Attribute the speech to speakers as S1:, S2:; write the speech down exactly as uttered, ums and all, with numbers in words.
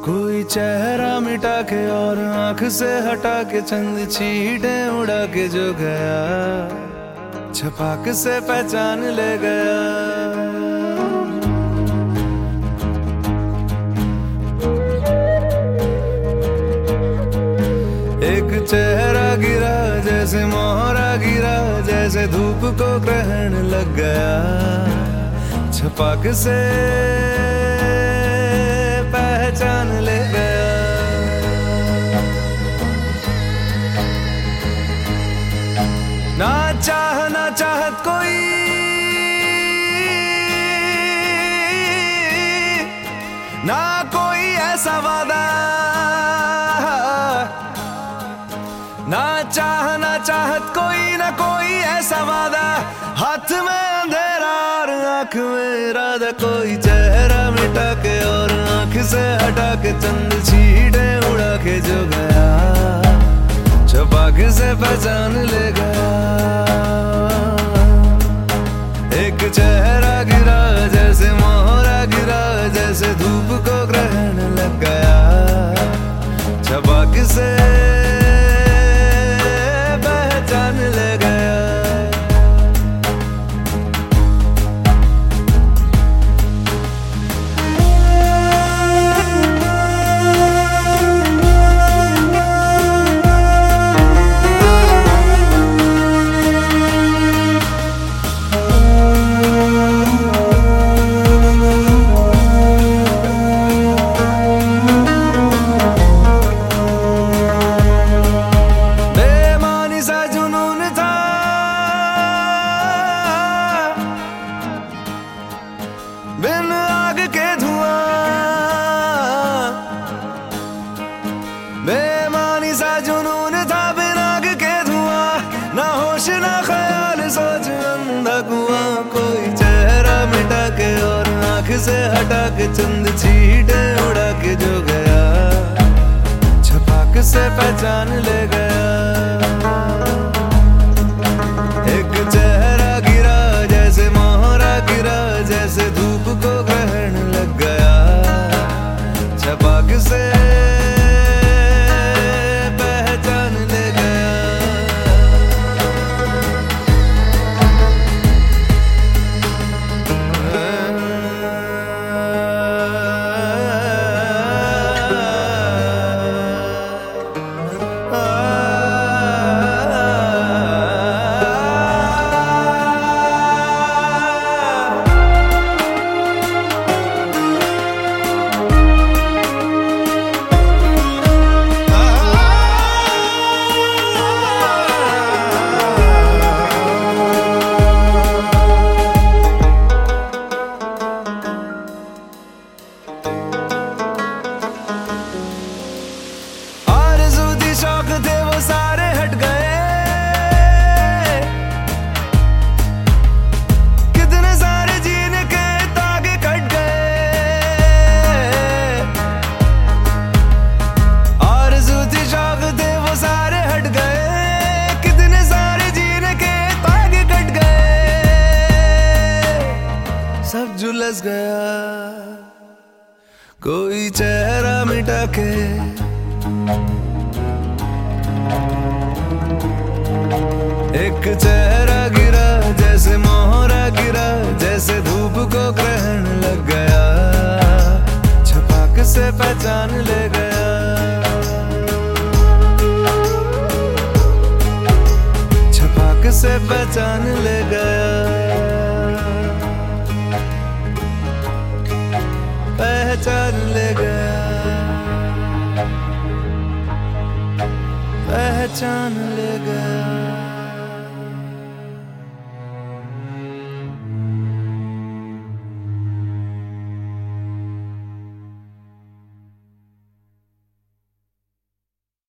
S1: कोई चेहरा मिटा के और आंख से हटा के चंद छींटे उड़ा के जो गया, छपाक से पहचान ले गया। एक चेहरा गिरा जैसे मोहरा गिरा, जैसे धूप को ग्रहण लग गया, छपाक से पहचान ले गया। ना चाह ना चाहत कोई, ना कोई ऐसा वादा, ना चाह ना चाहत कोई, ना कोई ऐसा वादा, हाथ में अंधेरा और आंख में इरादा। कोई चेहरा मिटा के और आंख से हटा के चंद छींटे उड़ा के जो गया, छपाक से पहचान ले गया। एक चेहरा गिरा जैसे मोहरा गिरा, जैसे धूप को ग्रहण लग गया, छपाक से पहचान ले गया। बिन आग के धुआं, बेमानी सा जुनून था बिन आग के धुआं, ना होश ना ख्याल सोच अंधा कुआं। कोई चेहरा मिटा के और आंख से हटा के चंद छींटे उड़ा के जो गया, छपाक से पहचान ले गया। एक चेहरा गिरा जैसे मोहरा गिरा, जैसे धूप को ग्रहण लग गया, छपाक से पहचान ले गया। शौक थे वो सारे हट गए, कितने सारे जीने के तागे कट गए। आरज़ू थी शौक थे वो सारे हट गए, कितने सारे जीने के तागे कट गए। सब झुलस गया कोई चेहरा मिटा के, एक चेहरा गिरा जैसे मोहरा गिरा, जैसे धूप को ग्रहण लग गया, छपाक से पहचान ले गया। छपाक से पहचान ले गया, पहचान ले गया, पहचान ले गया।